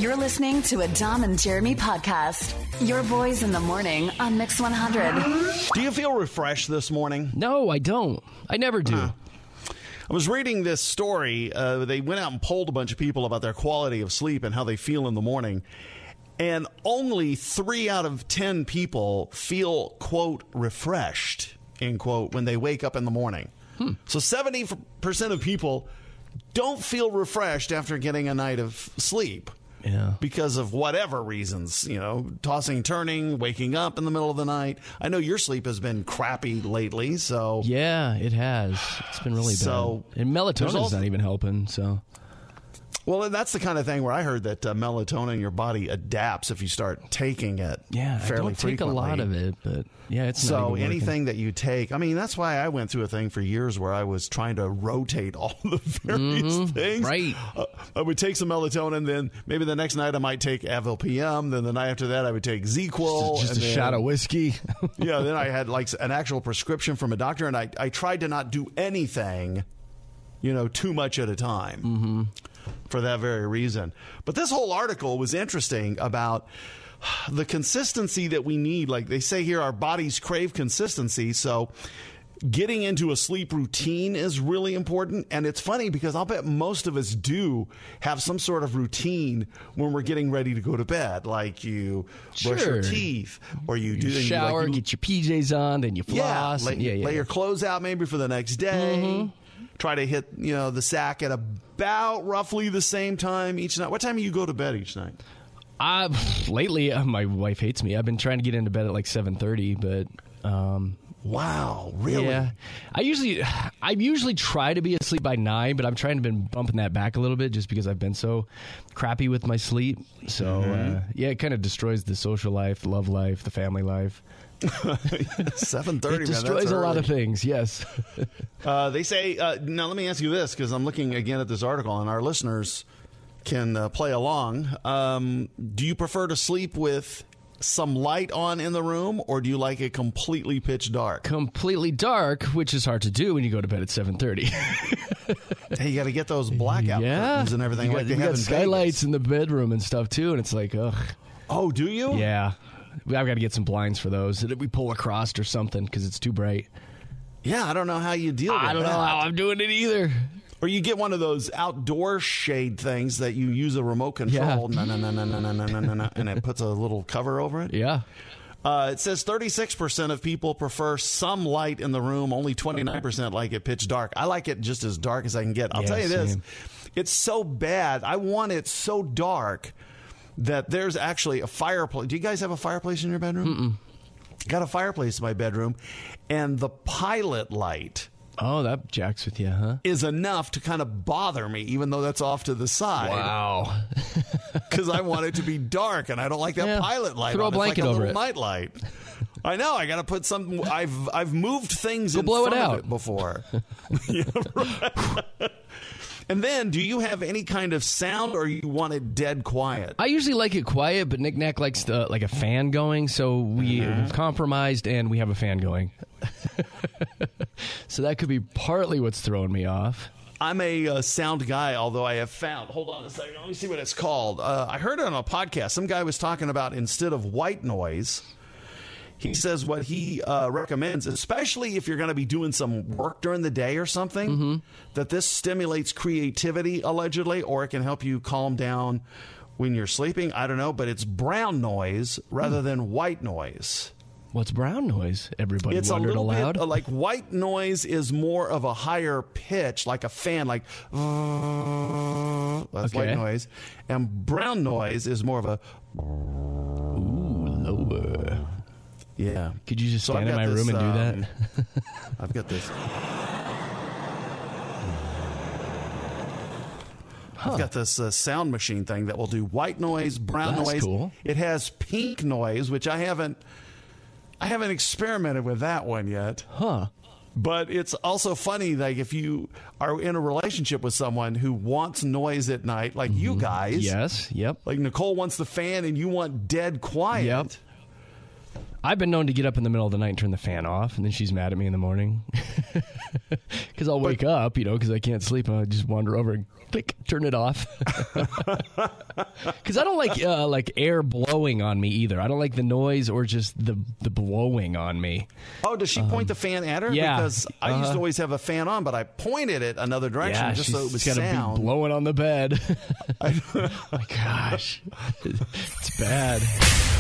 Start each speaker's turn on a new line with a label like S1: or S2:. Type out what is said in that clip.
S1: You're listening to a Dom and Jeremy podcast. Your boys in the morning on Mix 100.
S2: Do you feel refreshed this morning?
S3: No, I don't. I never do.
S2: I was reading this story. They went out and polled a bunch of people about their quality of sleep and how they feel in the morning. And only 3 out of 10 people feel, quote, refreshed, end quote, when they wake up in the morning. So 70% of people don't feel refreshed after getting a night of sleep.
S3: Yeah.
S2: Because of whatever reasons, tossing, turning, waking up in the middle of the night. I know your sleep has been crappy lately, so.
S3: Yeah, it has. It's been really bad. And melatonin's not even helping, so.
S2: Well, that's the kind of thing where I heard that melatonin, your body adapts if you start taking it fairly frequently.
S3: I don't take a lot of it, but yeah, it's not
S2: so
S3: even
S2: anything that you take. I mean, that's why I went through a thing for years where I was trying to rotate all the various things.
S3: Right.
S2: I would take some melatonin, then maybe the next night I might take Advil PM, then the night after that I would take ZzzQuil.
S3: Just a shot of whiskey.
S2: Yeah, then I had like an actual prescription from a doctor, and I tried to not do anything, too much at a time. For that very reason. But this whole article was interesting about the consistency that we need. Like they say here, our bodies crave consistency. So getting into a sleep routine is really important. And it's funny because I'll bet most of us do have some sort of routine when we're getting ready to go to bed. Like you brush your teeth or you do
S3: shower, get your PJs on, then you floss.
S2: Lay your clothes out maybe for the next day. Try to hit, the sack at about roughly the same time each night. What time do you go to bed each night?
S3: Lately, my wife hates me. I've been trying to get into bed at like 7:30, but
S2: wow, really?
S3: Yeah. I usually try to be asleep by 9, but I'm trying to been bumping that back a little bit just because I've been so crappy with my sleep. So it kind of destroys the social life, the love life, the family life.
S2: 7:30.
S3: It destroys a lot of things. Yes.
S2: They say. Now, let me ask you this, because I'm looking again at this article, and our listeners can play along. Do you prefer to sleep with some light on in the room, or do you like it completely pitch dark?
S3: Completely dark, which is hard to do when you go to bed at 7:30.
S2: Hey, you got to get those blackout curtains and everything.
S3: You got skylights in the bedroom and stuff too, and it's like, ugh.
S2: Oh, do you?
S3: Yeah. I've got to get some blinds for those that we pull across or something because it's too bright.
S2: Yeah, I don't know how you deal with that.
S3: I don't know how I'm doing it either.
S2: Or you get one of those outdoor shade things that you use a remote control, and it puts a little cover over it.
S3: Yeah.
S2: It says 36% of people prefer some light in the room. Only 29% like it pitch dark. I like it just as dark as I can get. I'll tell you this. It's so bad. I want it so dark that there's actually a fireplace. Do you guys have a fireplace in your bedroom? Got a fireplace in my bedroom, and the pilot light.
S3: Oh, that jacks with you, huh?
S2: Is enough to kind of bother me, even though that's off to the side.
S3: Wow.
S2: Because I want it to be dark, and I don't like that pilot light.
S3: Throw a blanket over it.
S2: Night light. I know. I got to put some. I've moved things in
S3: blow
S2: front
S3: it out
S2: of it before. Yeah, right. And then, do you have any kind of sound, or you want it dead quiet?
S3: I usually like it quiet, but Nick Nack likes like a fan going, so we've compromised and we have a fan going. So that could be partly what's throwing me off.
S2: I'm a sound guy, although I have found... Hold on a second. Let me see what it's called. I heard it on a podcast. Some guy was talking about instead of white noise... He says what he recommends, especially if you're going to be doing some work during the day or something, that this stimulates creativity, allegedly, or it can help you calm down when you're sleeping. I don't know, but it's brown noise rather than white noise.
S3: What's brown noise? Everybody
S2: it's
S3: wondered aloud.
S2: It's a little bit like white noise is more of a higher pitch, like a fan, like that's white noise, and brown noise is more of a
S3: lower.
S2: Yeah.
S3: Could you just stand in my room and do that?
S2: I've got this. I've got this sound machine thing that will do white noise, brown noise.
S3: Cool.
S2: It has pink noise, which I haven't experimented with that one yet.
S3: Huh.
S2: But it's also funny, like if you are in a relationship with someone who wants noise at night, like you guys.
S3: Yes. Yep.
S2: Like Nicole wants the fan and you want dead quiet.
S3: Yep. I've been known to get up in the middle of the night and turn the fan off, and then she's mad at me in the morning. Because I'll wake up, because I can't sleep, and I just wander over and click, turn it off. Because I don't like air blowing on me either. I don't like the noise or just the blowing on me.
S2: Oh, does she point the fan at her?
S3: Yeah.
S2: Because I used to always have a fan on, but I pointed it another direction just so it was
S3: got
S2: sound.
S3: to be blowing on the bed. My gosh. It's bad.